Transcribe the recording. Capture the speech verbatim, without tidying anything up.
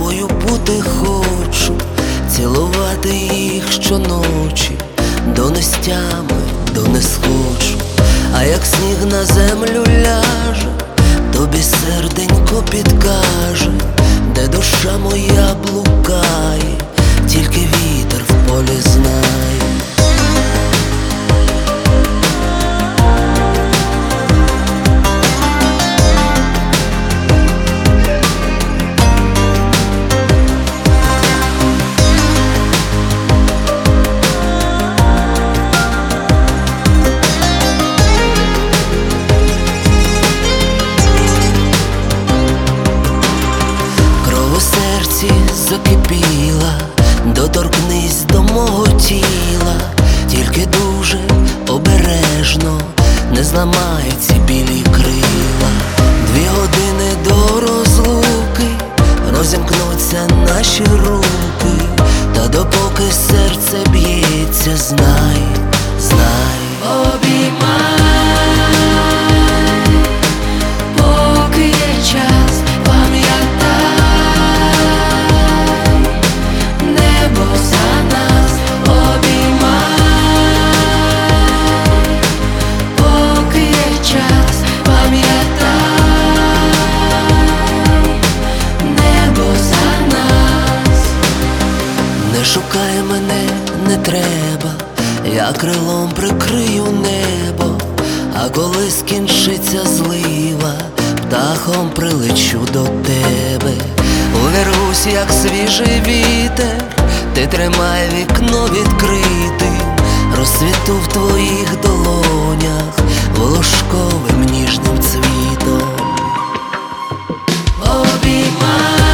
тобою бути хочу, цілувати їх щоночі, до нестями, до не схочу. А як сніг на землю ляже, тобі серденько підкаже, де душа моя блукає, тільки вітер в полі знає. Закипіла, доторкнись до мого тіла, тільки дуже обережно, не зламай ці білі крила. Дві години до розлуки, розімкнуться наші руки, та допоки серце б'ється, знай, знай, обіймай, поки є час, пам'ятай. Не шукай мене, не треба, я крилом прикрию небо, а коли скінчиться злива, птахом прилечу до тебе. Увірвусь, як свіжий вітер, ти тримай вікно відкритим, розцвіту в твоїх долонях волошковим ніжним цвітом. Обіймай.